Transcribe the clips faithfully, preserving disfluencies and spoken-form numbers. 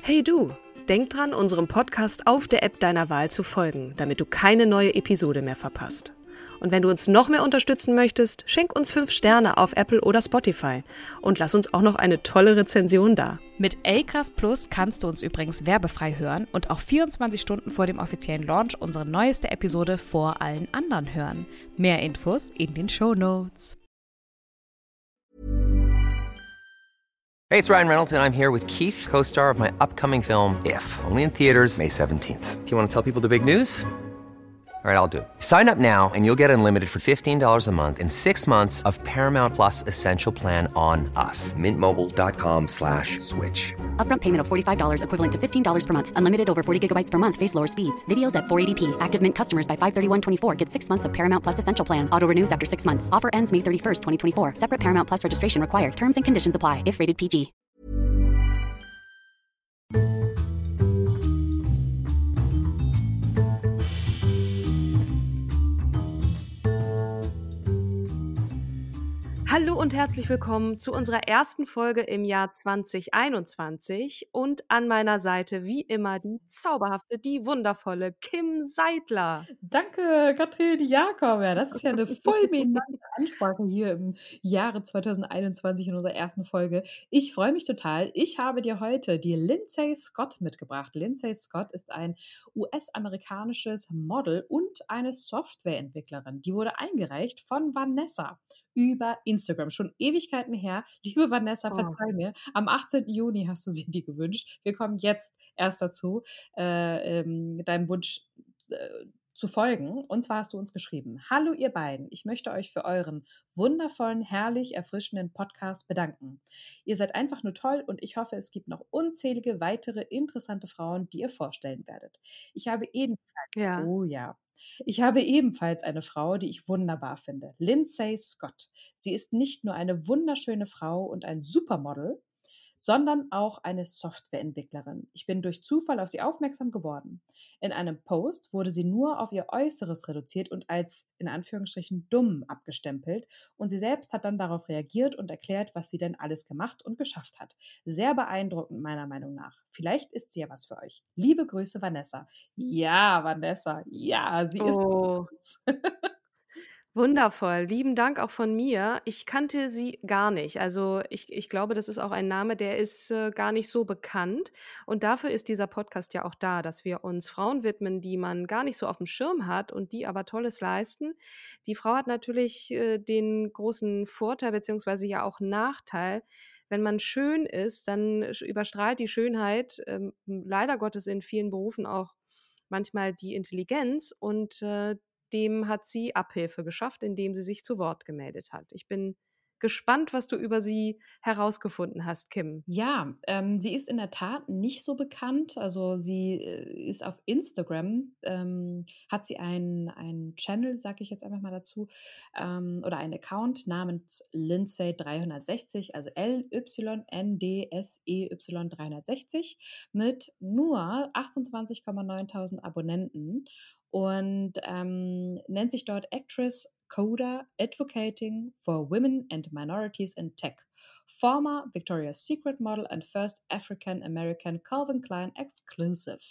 Hey du, denk dran, unserem Podcast auf der App deiner Wahl zu folgen, damit du keine neue Episode mehr verpasst. Und wenn du uns noch mehr unterstützen möchtest, schenk uns fünf Sterne auf Apple oder Spotify und lass uns auch noch eine tolle Rezension da. Mit Acast Plus kannst du uns übrigens werbefrei hören und auch vierundzwanzig Stunden vor dem offiziellen Launch unsere neueste Episode vor allen anderen hören. Mehr Infos in den Shownotes. Hey, it's Ryan Reynolds, and I'm here with Keith, co-star of my upcoming film, If, only in theaters May seventeenth. Do you want to tell people the big news? All right, I'll do it. Sign up now and you'll get unlimited for fifteen dollars a month and six months of Paramount Plus Essential Plan on us. Mint Mobile dot com slash switch. Upfront payment of forty-five dollars equivalent to fifteen dollars per month. Unlimited over forty gigabytes per month. Face lower speeds. Videos at four eighty p. Active Mint customers by five thirty-one twenty-four get six months of Paramount Plus Essential Plan. Auto renews after six months. Offer ends May thirty-first, twenty twenty-four. Separate Paramount Plus registration required. Terms and conditions apply if rated P G. Hallo und herzlich willkommen zu unserer ersten Folge im Jahr zwanzig einundzwanzig und an meiner Seite wie immer die zauberhafte, die wundervolle Kim Seidler. Danke, Katrin Jakob. Ja, das ist ja eine fulminante Ansprache hier im Jahre zwanzig einundzwanzig in unserer ersten Folge. Ich freue mich total. Ich habe dir heute die Lindsay Scott mitgebracht. Lindsay Scott ist ein U S-amerikanisches Model und eine Softwareentwicklerin. Die wurde eingereicht von Vanessa über Instagram. Schon Ewigkeiten her. Liebe Vanessa, Oh. verzeih mir. Am achtzehnten Juni hast du sie dir gewünscht. Wir kommen jetzt erst dazu, äh, ähm, deinem Wunsch äh, zu folgen. Und zwar hast du uns geschrieben: Hallo ihr beiden, ich möchte euch für euren wundervollen, herrlich erfrischenden Podcast bedanken. Ihr seid einfach nur toll und ich hoffe, es gibt noch unzählige weitere interessante Frauen, die ihr vorstellen werdet. Ich habe ebenfalls, Ja. oh ja, ich habe ebenfalls eine Frau, die ich wunderbar finde. Lindsay Scott. Sie ist nicht nur eine wunderschöne Frau und ein Supermodel, sondern auch eine Softwareentwicklerin. Ich bin durch Zufall auf sie aufmerksam geworden. In einem Post wurde sie nur auf ihr Äußeres reduziert und als, in Anführungsstrichen, dumm abgestempelt und sie selbst hat dann darauf reagiert und erklärt, was sie denn alles gemacht und geschafft hat. Sehr beeindruckend meiner Meinung nach. Vielleicht ist sie ja was für euch. Liebe Grüße, Vanessa. Ja, Vanessa, ja, sie ist was für Oh, uns. wundervoll. Lieben Dank auch von mir. Ich kannte sie gar nicht. Also ich, ich glaube, das ist auch ein Name, der ist äh, gar nicht so bekannt. Und dafür ist dieser Podcast ja auch da, dass wir uns Frauen widmen, die man gar nicht so auf dem Schirm hat und die aber Tolles leisten. Die Frau hat natürlich äh, den großen Vorteil beziehungsweise ja auch Nachteil. Wenn man schön ist, dann sch- überstrahlt die Schönheit ähm, leider Gottes in vielen Berufen auch manchmal die Intelligenz und äh, dem hat sie Abhilfe geschafft, indem sie sich zu Wort gemeldet hat. Ich bin gespannt, was du über sie herausgefunden hast, Kim. Ja, ähm, sie ist in der Tat nicht so bekannt. Also sie äh, ist auf Instagram, ähm, hat sie einen, einen Channel, sage ich jetzt einfach mal dazu, ähm, oder einen Account namens Lindsay dreihundertsechzig, also L Y N D S E Y dreihundertsechzig mit nur achtundzwanzig Komma neuntausend Abonnenten und ähm, nennt sich dort Actress Coda Advocating for Women and Minorities in Tech. Former Victoria's Secret Model and first African American Calvin Klein Exclusive.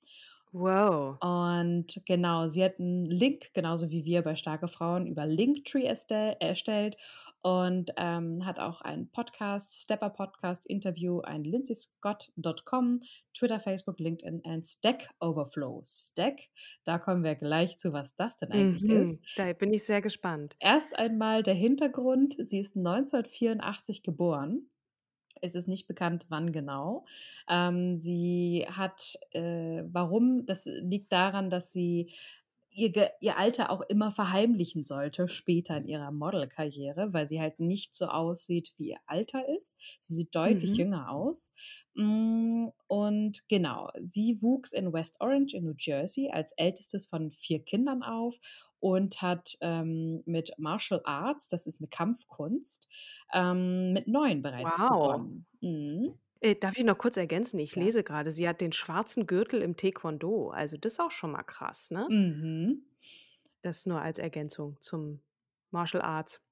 Wow. Und genau, sie hat einen Link, genauso wie wir bei Starke Frauen, über Linktree erstell, erstellt und ähm, hat auch einen Podcast, Stepper Podcast, Interview, ein lindsay scott Punkt com, Twitter, Facebook, LinkedIn und Stack Overflow. Stack, da kommen wir gleich zu, was das denn eigentlich Mhm. ist. Da bin ich sehr gespannt. Erst einmal der Hintergrund, sie ist neunzehnhundertvierundachtzig geboren. Es ist nicht bekannt, wann genau. Ähm, sie hat, äh, warum? Das liegt daran, dass sie ihr, Ge- ihr Alter auch immer verheimlichen sollte, später in ihrer Modelkarriere, weil sie halt nicht so aussieht, wie ihr Alter ist. Sie sieht deutlich Mhm. jünger aus. Mm, Und genau, sie wuchs in West Orange in New Jersey als ältestes von vier Kindern auf und hat ähm, mit Martial Arts, das ist eine Kampfkunst, ähm, mit neun bereits Wow. begonnen. Mhm. Äh, darf ich noch kurz ergänzen? Ich Ja. lese gerade, sie hat den schwarzen Gürtel im Taekwondo. Also das ist auch schon mal krass, ne? Mhm. Das nur als Ergänzung zum Martial Arts.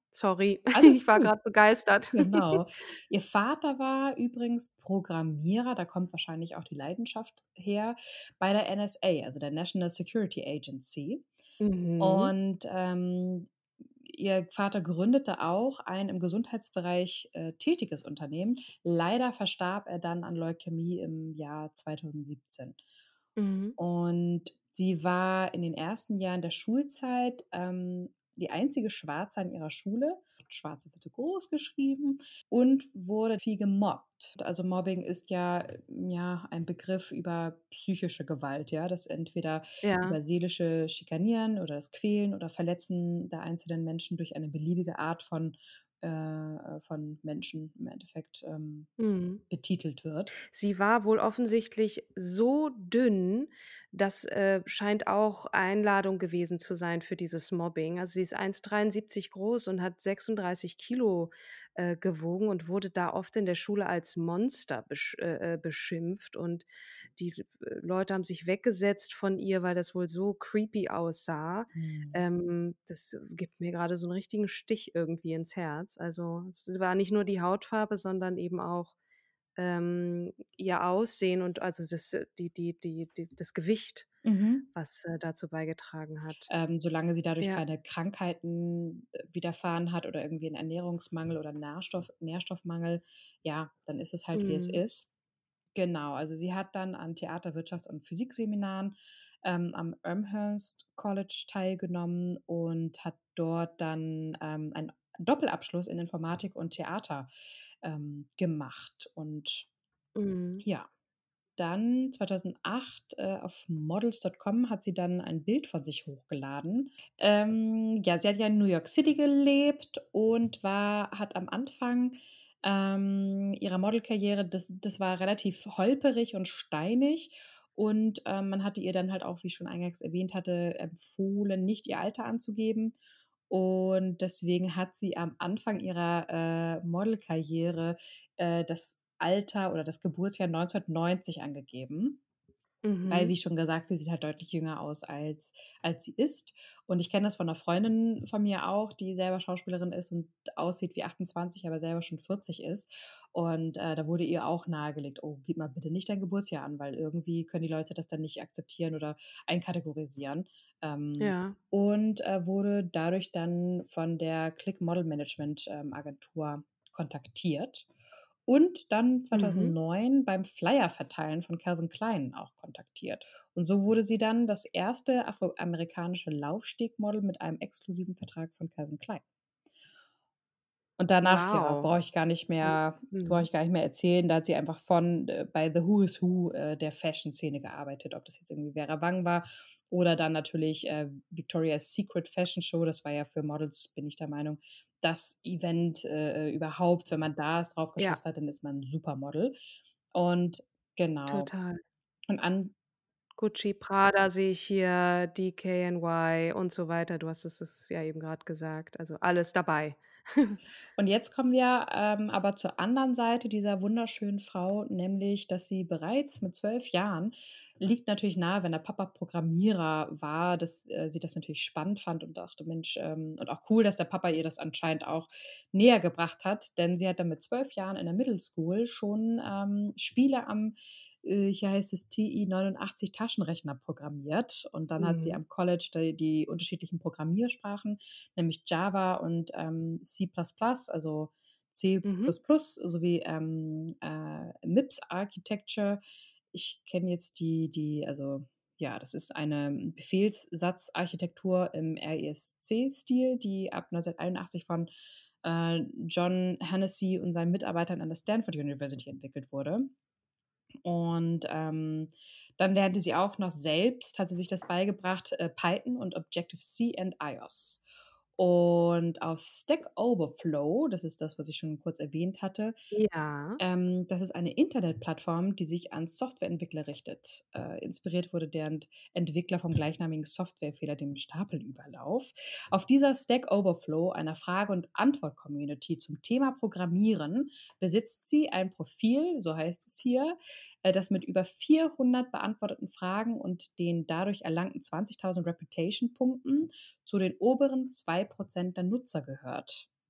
Sorry, Alles ich war gut. grad begeistert. Genau. Ihr Vater war übrigens Programmierer, da kommt wahrscheinlich auch die Leidenschaft her, bei der N S A, also der National Security Agency. Mhm. Und, ähm, ihr Vater gründete auch ein im Gesundheitsbereich, äh, tätiges Unternehmen. Leider verstarb er dann an Leukämie im Jahr zweitausendsiebzehn. Mhm. Und sie war in den ersten Jahren der Schulzeit, ähm, die einzige Schwarze an ihrer Schule. Schwarze bitte groß geschrieben und wurde viel gemobbt. Also Mobbing ist ja, ähm, ja ein Begriff über psychische Gewalt, ja, das entweder Ja. über seelische Schikanieren oder das Quälen oder Verletzen der einzelnen Menschen durch eine beliebige Art von, äh, äh von Menschen im Endeffekt, ähm, Mhm. betitelt wird. Sie war wohl offensichtlich so dünn, das, äh, scheint auch Einladung gewesen zu sein für dieses Mobbing. Also, sie ist eins dreiundsiebzig groß und hat sechsunddreißig Kilo äh, gewogen und wurde da oft in der Schule als Monster besch äh, äh, beschimpft und die äh, Leute haben sich weggesetzt von ihr, weil das wohl so creepy aussah. Mhm. Ähm, das gibt mir grade so 'n richtigen Stich irgendwie ins Herz. Also, es war nicht nur die Hautfarbe, sondern eben auch, ähm, ihr Aussehen und also das die die die die das Gewicht, Mhm. was, äh, dazu beigetragen hat. Ähm, solange sie dadurch Ja. keine Krankheiten, äh, widerfahren hat oder irgendwie 'n Ernährungsmangel oder Nährstoff Nährstoffmangel, ja, dann ist es halt, wie es Mhm. ist. Genau, also sie hat dann an Theater-, Wirtschafts- und Physikseminaren, ähm, am Elmhurst College teilgenommen und hat dort dann, ähm, einen Doppelabschluss in Informatik und Theater, ähm, gemacht. Und Mhm. ja, dann zweitausendacht, äh, auf Models Punkt com hat sie dann ein Bild von sich hochgeladen. Ähm, ja, sie hat ja in New York City gelebt und war hat am Anfang, ähm, ihrer Modelkarriere das das war relativ holperig und steinig und, ähm, man hatte ihr dann halt auch, wie ich schon eingangs erwähnt hatte, empfohlen, nicht ihr Alter anzugeben. Und deswegen hat sie am Anfang ihrer, äh, Modelkarriere, äh, das Alter oder das Geburtsjahr neunzehnhundertneunzig angegeben. Weil, Mhm. wie schon gesagt, sie sieht halt deutlich jünger aus, als als sie ist. Und ich kenne das von 'ner Freundin von mir auch, die selber Schauspielerin ist und aussieht wie achtundzwanzig, aber selber schon vierzig ist. Und, äh, da wurde ihr auch nahegelegt: „Oh, gib mal bitte nicht dein Geburtsjahr an, weil irgendwie können die Leute das dann nicht akzeptieren oder einkategorisieren.“ Ähm, Ja. und, äh, wurde dadurch dann von der Clique Model Management, ähm, Agentur kontaktiert und dann Mhm. zweitausendneun beim Flyer-Verteilen von Calvin Klein auch kontaktiert. Und so wurde sie dann das erste afroamerikanische Laufstegmodel mit einem exklusiven Vertrag von Calvin Klein. Und danach, ja, Wow. brauche ich gar nicht Mhm. mehr brauche Mhm. ich gar nicht mehr erzählen. Da hat sie einfach von äh, bei The Who is Who, äh, der Fashion-Szene gearbeitet, ob das jetzt irgendwie Vera Wang war oder dann natürlich, äh, Victoria's Secret Fashion Show. Das war ja für Models, bin ich der Meinung, das Event, äh, äh, überhaupt. Wenn man da es drauf Ja. geschafft hat, dann ist man 'n Supermodel. Und genau. Total. Und an Gucci, Prada sehe ich hier, D K N Y und so weiter. Du hast es es ja eben grad gesagt, also alles dabei. Und jetzt kommen wir, ähm, aber zur anderen Seite dieser wunderschönen Frau, nämlich, dass sie bereits mit zwölf Jahren liegt natürlich nahe, wenn der Papa Programmierer war, dass, äh, sie das natürlich spannend fand und dachte: „Mensch“, ähm und auch cool, dass der Papa ihr das anscheinend auch nähergebracht hat, denn sie hat dann mit zwölf Jahren in der Middle School schon, ähm, Spiele am, äh, hier heißt es T I neunundachtzig Taschenrechner programmiert. Und dann hat sie Mhm. am College da die unterschiedlichen Programmiersprachen, nämlich Java und, ähm, C plus plus, also C Mhm. plus plus sowie, ähm, äh, MIPS Architecture. Ich kenne jetzt die die also, ja, das ist eine Befehlssatzarchitektur im R I S C-Stil, die ab neunzehnhunderteinundachtzig von, äh, John Hennessy und seinen Mitarbeitern an der Stanford University entwickelt wurde. Und, ähm, dann lernte sie auch noch selbst hat sie sich das beigebracht, äh, Python und Objective-C and iOS. Und auf Stack Overflow, das ist das, was ich schon kurz erwähnt hatte, Ja. ähm, das ist eine Internetplattform, die sich an Softwareentwickler richtet. Äh, inspiriert wurde der Ent Entwickler vom gleichnamigen Softwarefehler, dem Stapelüberlauf. Auf dieser Stack Overflow, einer Frage und Antwort-Community zum Thema Programmieren, besitzt sie ein Profil, so heißt es hier, äh, das mit über vierhundert beantworteten Fragen und den dadurch erlangten zwanzigtausend Reputation-Punkten zu den oberen zwei Prozent der Nutzer gehört.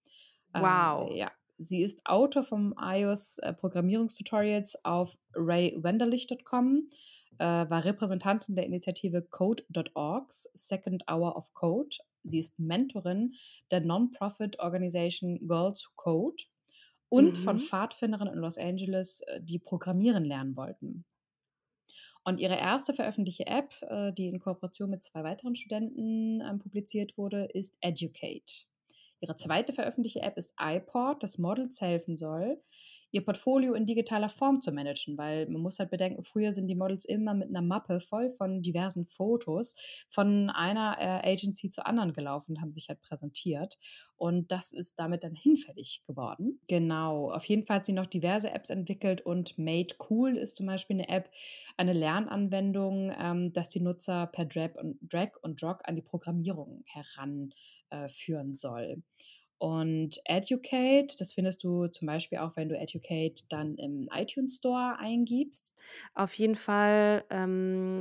Äh, Wow. ja, sie ist Autor vom iOS-Programmierungstutorials auf ray wenderlich Punkt com, äh, war Repräsentantin der Initiative Code Punkt orgs Second Hour of Code. Sie ist Mentorin der Non-Profit-Organisation Girls Who Code und von Mhm. Pfadfinderinnen in Los Angeles, äh, die programmieren lernen wollten. Und ihre erste veröffentlichte App, äh, die in Kooperation mit zwei weiteren Studenten ähm, publiziert wurde, ist Educate. Ihre zweite veröffentlichte App ist iPod, das Models helfen soll, ihr Portfolio in digitaler Form zu managen, weil man muss halt bedenken, früher sind die Models immer mit einer Mappe voll von diversen Fotos von einer äh, Agency zur anderen gelaufen und haben sich halt präsentiert. Und das ist damit dann hinfällig geworden. Genau, auf jeden Fall hat sie noch diverse Apps entwickelt und Made Cool ist zum Beispiel eine App, eine Lernanwendung, ähm, dass die Nutzer per Drag und, Drag und Drop an die Programmierung heranführen soll. Und Educate, das findest du zum Beispiel auch, wenn du Educate dann im iTunes Store eingibst. Auf jeden Fall ähm,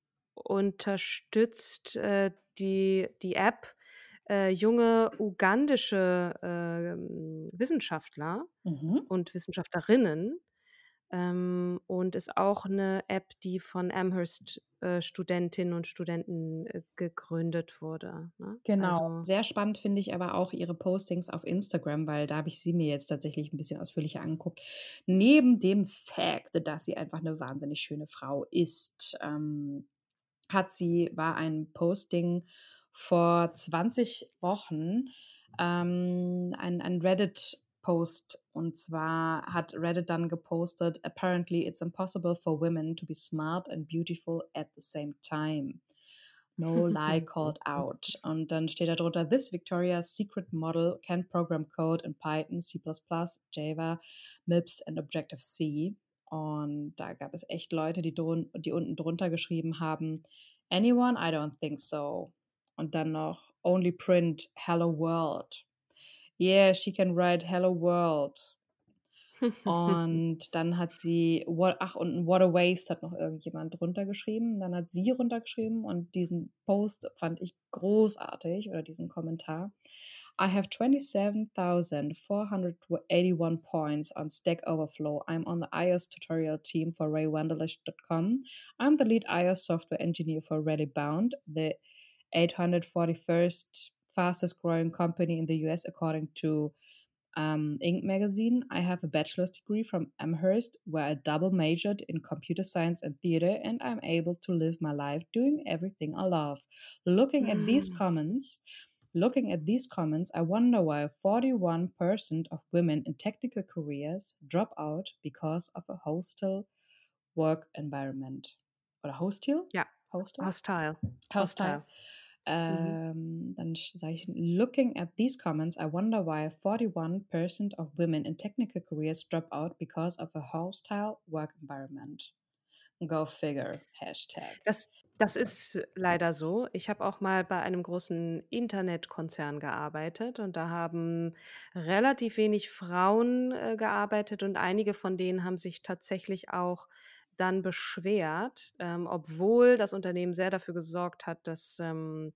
unterstützt äh, die, die App äh, junge ugandische ähm, Wissenschaftler Mhm. und Wissenschaftlerinnen ähm, und ist auch eine App, die von Amherst äh, Studentinnen und Studenten äh, gegründet wurde. Ne? Genau. Also Sehr spannend finde ich aber auch ihre Postings auf Instagram, weil da habe ich sie mir jetzt tatsächlich ein bisschen ausführlicher angeguckt. Neben dem Fact, dass sie einfach eine wahnsinnig schöne Frau ist, ähm, hat sie, war ein Posting vor zwanzig Wochen, ähm, ein, ein Reddit-Post. Und zwar hat Reddit dann gepostet, apparently it's impossible for women to be smart and beautiful at the same time. No lie called out. Und dann steht da drunter, this Victoria's Secret model can program code in Python, C plus plus, Java, M I P S and Objective-C. Und da gab es echt Leute, die, drun die unten drunter geschrieben haben, anyone? I don't think so. Und dann noch, only print hello world. Yeah, she can write hello world. Und dann hat sie, what, ach, und what a waste hat noch irgendjemand runtergeschrieben. Dann hat sie runtergeschrieben und diesen Post fand ich großartig oder diesen Kommentar. I have twenty-seven thousand four hundred eighty-one points on Stack Overflow. I'm on the iOS tutorial team for ray wenderlich dot com. I'm the lead iOS software engineer for ReadyBound, the eight hundred forty-first fastest growing company in the U S according to Um, Inc magazine. I have a bachelor's degree from Amherst, where I double majored in computer science and theater, and I'm able to live my life doing everything I love. Looking at these comments, looking at these comments, I wonder why forty-one percent of women in technical careers drop out because of a hostile work environment. Oder hostile? ja, Hostile? hostile. Hostile. Hostile. Mhm. Ähm, dann sage ich, looking at these comments, I wonder why forty-one percent of women in technical careers drop out because of a hostile work environment. Go figure, Hashtag. Das, das ist leider so. Ich habe auch mal bei einem großen Internetkonzern gearbeitet und da haben relativ wenig Frauen äh, gearbeitet und einige von denen haben sich tatsächlich auch dann beschwert, ähm, obwohl das Unternehmen sehr dafür gesorgt hat, dass ähm,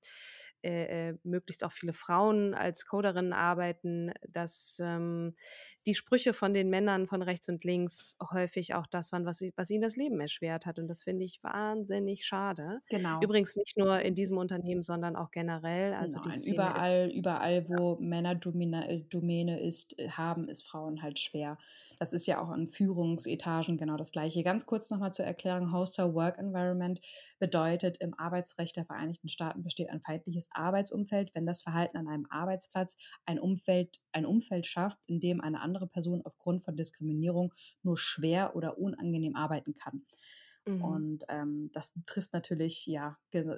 äh, äh, möglichst auch viele Frauen als Coderinnen arbeiten, dass ähm, die Sprüche von den Männern von rechts und links häufig auch das waren, was, sie, was ihnen das Leben erschwert hat. Und das finde ich wahnsinnig schade. Genau. Übrigens nicht nur in diesem Unternehmen, sondern auch generell. Also die Nein, Szene überall, ist überall, wo Männerdomäne ist, äh, haben es Frauen halt schwer. Das ist ja auch in Führungsetagen genau das Gleiche. Ganz kurz nochmal zur Erklärung, Hostile Work Environment bedeutet, im Arbeitsrecht der Vereinigten Staaten besteht ein feindliches Arbeitsumfeld, wenn das Verhalten an einem Arbeitsplatz ein Umfeld, ein Umfeld schafft, in dem eine andere Person aufgrund von Diskriminierung nur schwer oder unangenehm arbeiten kann. Mhm. Und ähm, das trifft natürlich ja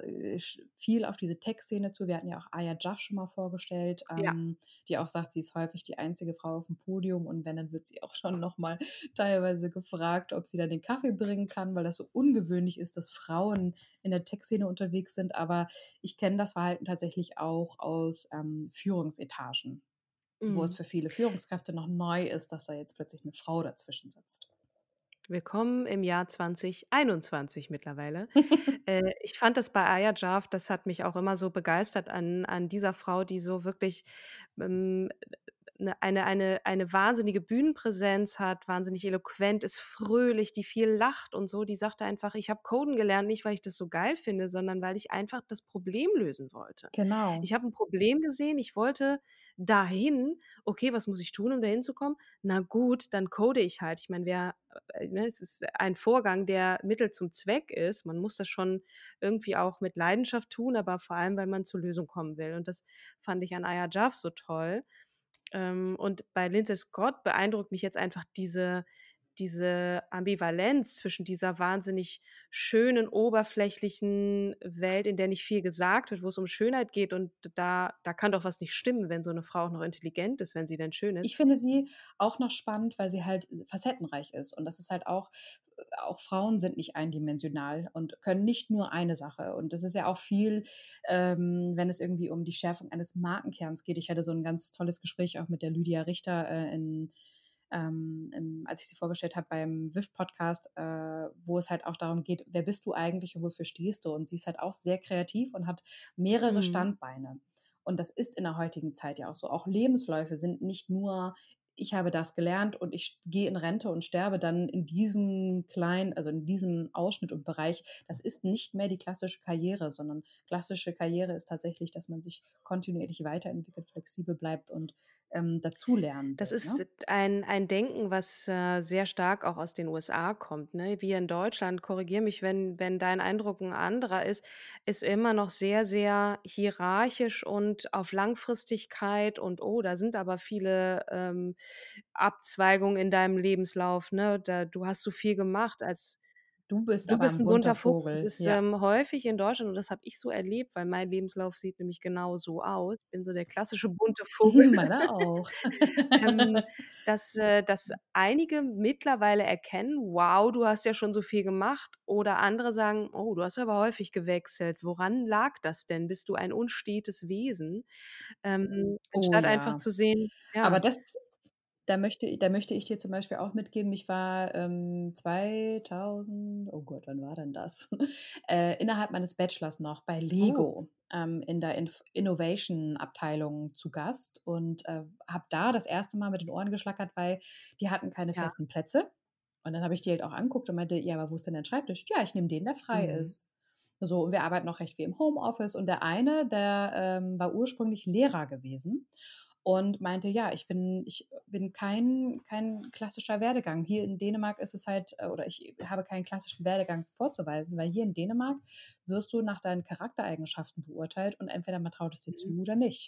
viel auf diese Tech-Szene zu. Wir hatten ja auch Aya Jaff schon mal vorgestellt, Ja. ähm, die auch sagt, sie ist häufig die einzige Frau auf dem Podium und wenn, dann wird sie auch schon nochmal teilweise gefragt, ob sie dann den Kaffee bringen kann, weil das so ungewöhnlich ist, dass Frauen in der Tech-Szene unterwegs sind. Aber ich kenne das Verhalten tatsächlich auch aus ähm, Führungsetagen, wo es Mhm. für viele Führungskräfte noch neu ist, dass da jetzt plötzlich eine Frau dazwischen sitzt. Willkommen im Jahr zwanzig einundzwanzig mittlerweile. äh, ich fand das bei Aya Jaff, das hat mich auch immer so begeistert an, an dieser Frau, die so wirklich ähm, 'ne eine eine eine wahnsinnige Bühnenpräsenz hat, wahnsinnig eloquent ist, fröhlich, die viel lacht und so. Die sagte einfach: „Ich habe Coden gelernt, nicht weil ich das so geil finde, sondern weil ich einfach das Problem lösen wollte. Genau. Ich habe 'n Problem gesehen, ich wollte dahin. Okay, was muss ich tun, um da hinzukommen? Na gut, dann code ich halt.“ Ich meine, wer äh, ne, es ist ein Vorgang, der Mittel zum Zweck ist. Man muss das schon irgendwie auch mit Leidenschaft tun, aber vor allem, weil man zur Lösung kommen will. Und das fand ich an Aya Jarf so toll. Ähm, und bei Lindsay Scott beeindruckt mich jetzt einfach diese diese Ambivalenz zwischen dieser wahnsinnig schönen, oberflächlichen Welt, in der nicht viel gesagt wird, wo es um Schönheit geht und da da kann doch was nicht stimmen, wenn so 'ne Frau auch noch intelligent ist, wenn sie denn schön ist. Ich finde sie auch noch spannend, weil sie halt facettenreich ist. Und das ist halt auch äh, auch Frauen sind nicht eindimensional und können nicht nur eine Sache. Und das ist ja auch viel, ähm, wenn es irgendwie um die Schärfung eines Markenkerns geht. Ich hatte so 'n ganz tolles Gespräch auch mit der Lydia Richter, äh, in ähm, im als ich sie vorgestellt habe beim W I F-Podcast, äh, wo es halt auch darum geht: „Wer bist du eigentlich und wofür stehst du?“ Und sie ist halt auch sehr kreativ und hat mehrere Mhm. Standbeine. Und das ist in der heutigen Zeit ja auch so. Auch Lebensläufe sind nicht nur: „Ich habe das gelernt und ich gehe in Rente und sterbe dann in diesem kleinen also, in diesem Ausschnitt und Bereich.“ Das ist nicht mehr die klassische Karriere, sondern klassische Karriere ist tatsächlich, dass man sich kontinuierlich weiterentwickelt, flexibel bleibt und, ähm, dazulernen Das will, ist ne? ein ein Denken, was, äh, sehr stark auch aus den U S A kommt, ne? Wir in Deutschland, korrigiere mich, wenn wenn dein Eindruck 'n anderer ist, ist immer noch sehr, sehr hierarchisch und auf Langfristigkeit und: „Oh, da sind aber viele, ähm, Abzweigungen in deinem Lebenslauf, ne? Da du hast so viel gemacht als Du bist du aber bist 'n 'n bunter bunter Vogel.“ Das Vogel, ist, ja. ähm, häufig in Deutschland und das habe ich so erlebt, weil mein Lebenslauf sieht nämlich genau so aus. Ich bin so der klassische bunte Vogel. Meiner auch. Ähm, dass äh, dass einige mittlerweile erkennen: „Wow, du hast ja schon so viel gemacht.“ Oder andere sagen: „Oh, du hast aber häufig gewechselt. Woran lag das denn? Bist du ein unstetes Wesen?“ Ähm, Oh anstatt einfach ja. zu sehen ja. Aber das da möchte da möchte ich dir zum Beispiel auch mitgeben, ich war, ähm, zweitausend oh Gott, wann war denn das? Äh, innerhalb meines Bachelors noch bei Oh. LEGO, ähm, in der Inf Innovation-Abteilung zu Gast und, äh, habe da das erste Mal mit den Ohren geschlackert, weil die hatten keine Ja. festen Plätze. Und dann habe ich die halt auch angeguckt und meinte: „Ja, aber wo ist denn dein Schreibtisch?“ „Ja, ich nehme den, der frei Mhm. ist.“ So, und wir arbeiten auch recht viel im Homeoffice und der eine, der, ähm, war ursprünglich Lehrer gewesen und meinte: „Ja, ich bin ich bin kein kein klassischer Werdegang. Hier in Dänemark ist es halt äh, oder ich habe keinen klassischen Werdegang vorzuweisen, weil hier in Dänemark wirst du nach deinen Charaktereigenschaften beurteilt und entweder man traut es dir Mhm. zu oder nicht.“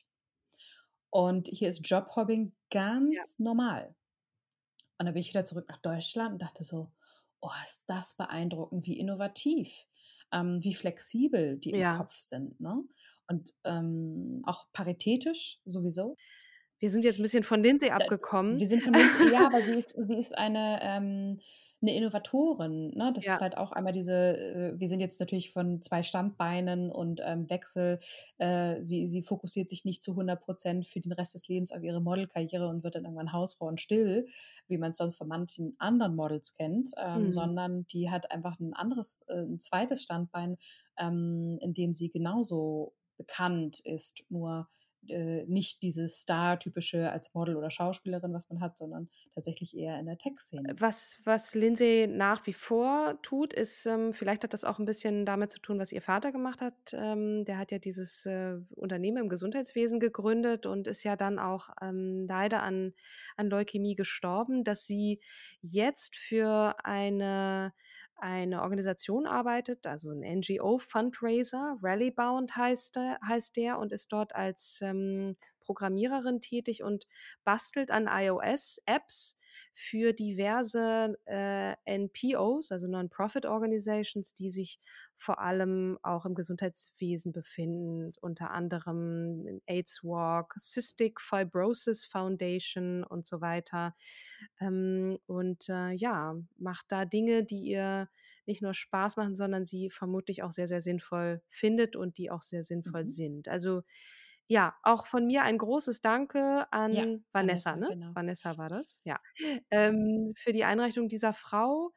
Und hier ist Jobhopping Ja. ganz normal. Und dann bin ich wieder zurück nach Deutschland und dachte so: „Oh, ist das beeindruckend, wie innovativ, ähm, wie flexibel die im Ja. Kopf sind“, ne? Und, ähm, auch paritätisch sowieso. Wir sind jetzt 'n bisschen von Lindsay Da abgekommen. wir sind von Lindsay ja, aber sie ist sie ist eine, ähm 'ne Innovatorin, ne? Das ist Ja. halt auch einmal diese äh, wir sind jetzt natürlich von zwei Standbeinen und, ähm, Wechsel äh, sie sie fokussiert sich nicht zu hundert Prozent für den Rest des Lebens auf ihre Modelkarriere und wird dann irgendwann Hausfrau und still, wie man's sonst von manchen anderen Models kennt, ähm, Mhm. sondern die hat einfach 'n anderes äh, 'n zweites Standbein, ähm, in dem sie genauso bekannt ist, nur, äh, nicht dieses Star-typische als Model oder Schauspielerin, was man hat, sondern tatsächlich eher in der Tech-Szene. Was was Lindsay nach wie vor tut, ist, ähm vielleicht hat das auch 'n bisschen damit zu tun, was ihr Vater gemacht hat. Ähm, der hat ja dieses, äh, Unternehmen im Gesundheitswesen gegründet und ist ja dann auch, ähm, leider an an Leukämie gestorben, dass sie jetzt für eine eine Organisation arbeitet, also 'n NGO-Fundraiser, Rallybound heißt der heißt der und ist dort als, ähm, Programmiererin tätig und bastelt an iOS-Apps für diverse, äh, NPOs, also Non-Profit-Organizations, die sich vor allem auch im Gesundheitswesen befinden, unter anderem AIDS Walk, Cystic Fibrosis Foundation und so weiter. Ähm, und, äh, ja, macht da Dinge, die ihr nicht nur Spaß machen, sondern sie vermutlich auch sehr, sehr sinnvoll findet und die auch sehr sinnvoll Mhm. sind. Also, ja, auch von mir ein großes Danke Ja, an Vanessa, Vanessa, ne? genau. Vanessa war das? Ja. Ähm, für die Einreichung dieser Frau.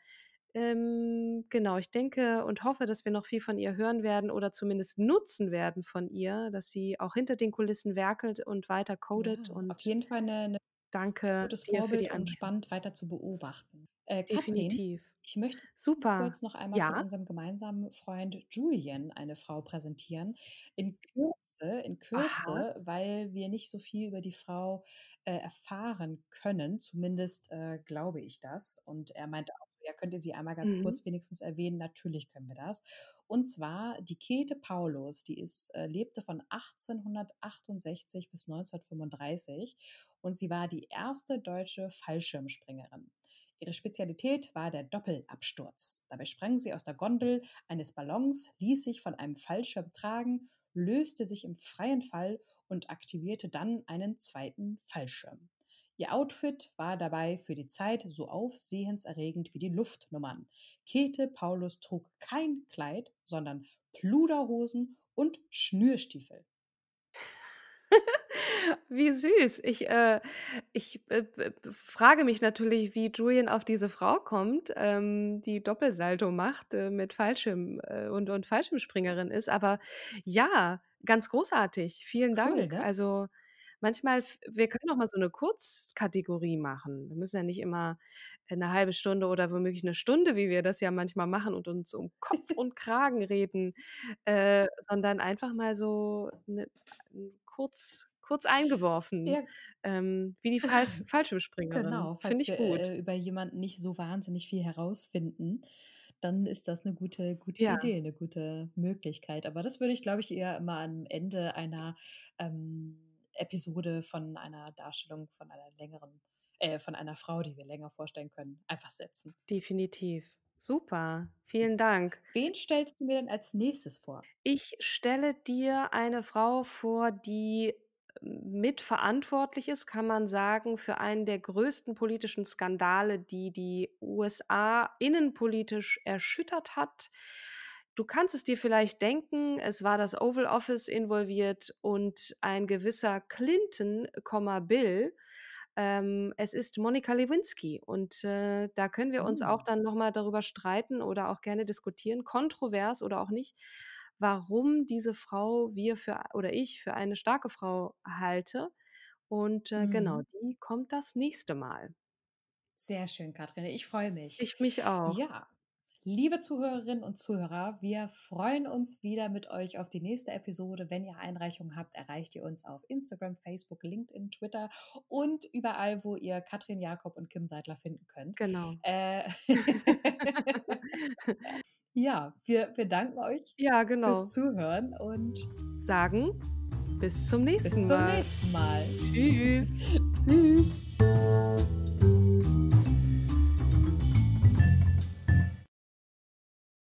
Ähm, genau, ich denke und hoffe, dass wir noch viel von ihr hören werden oder zumindest nutzen werden von ihr, dass sie auch hinter den Kulissen werkelt und weiter codet Ja, auf und jeden Fall 'ne 'ne danke gutes dir für Vorbild die und Anregung. spannend weiter zu beobachten. Äh, Katrin, Definitiv. ich möchte ganz Super. kurz noch einmal von Ja? unserem gemeinsamen Freund Julian eine Frau präsentieren. In Kürze in Aha. Kürze, weil wir nicht so viel über die Frau, äh, erfahren können, zumindest, äh, glaube ich das. Und er meinte auch: „Ja, könnt ihr sie einmal ganz Mhm. kurz wenigstens erwähnen?“ Natürlich können wir das. Und zwar die Käthe Paulus, die ist äh, lebte von achtzehnhundertachtundsechzig bis neunzehnhundertfünfunddreißig und sie war die erste deutsche Fallschirmspringerin. Ihre Spezialität war der Doppelabsturz. Dabei sprang sie aus der Gondel eines Ballons, ließ sich von einem Fallschirm tragen, löste sich im freien Fall und aktivierte dann einen zweiten Fallschirm. Ihr Outfit war dabei für die Zeit so aufsehenserregend wie die Luftnummern. Käthe Paulus trug kein Kleid, sondern Pluderhosen und Schnürstiefel. Wie süß. Ich, äh ich, äh, b b frage mich natürlich, wie Julian auf diese Frau kommt, ähm, die Doppelsalto macht, äh, mit Fallschirm äh, und und Fallschirmspringerin ist. Aber ja, ganz großartig. Vielen Cool, Dank. ne? Also, manchmal f wir können auch mal so 'ne Kurzkategorie machen. Wir müssen ja nicht immer, äh, 'ne halbe Stunde oder womöglich 'ne Stunde, wie wir das ja manchmal machen und uns um Kopf und Kragen reden, äh, sondern einfach mal so 'ne n kurz kurz eingeworfen, Ja. ähm, wie die Fall Fallschirmspringerin. Genau, Finde falls ich wir, gut. äh, über jemanden nicht so wahnsinnig viel herausfinden, dann ist das 'ne gute gute Ja. Idee, 'ne gute Möglichkeit. Aber das würde ich, glaube ich, eher immer am Ende einer, ähm, Episode von einer Darstellung von einer längeren äh, von einer Frau, die wir länger vorstellen können, einfach setzen. Definitiv. Super, vielen Dank. Wen stellst du mir denn als Nächstes vor? Ich stelle dir eine Frau vor, die mitverantwortlich ist, kann man sagen, für einen der größten politischen Skandale, die die U S A innenpolitisch erschüttert hat. Du kannst es dir vielleicht denken, es war das Oval Office involviert und ein gewisser Clinton, Komma Bill. Ähm, es ist Monica Lewinsky und, äh, da können wir uns auch Hm. dann noch mal darüber streiten oder auch gerne diskutieren, kontrovers oder auch nicht, warum diese Frau wir für oder ich für eine starke Frau halte. Und, äh, genau, Mhm. die kommt das nächste Mal. Sehr schön, Katrin. Ich freue mich. Ich mich auch. Ja, liebe Zuhörerinnen und Zuhörer, wir freuen uns wieder mit euch auf die nächste Episode. Wenn ihr Einreichungen habt, erreicht ihr uns auf Instagram, Facebook, LinkedIn, Twitter und überall, wo ihr Katrin Jakob und Kim Seidler finden könnt. Genau. Äh, ja, wir wir danken euch Ja, fürs genau. Zuhören und Sagen bis zum bis nächsten zum Mal. nächsten Mal. Tschüss. Tschüss.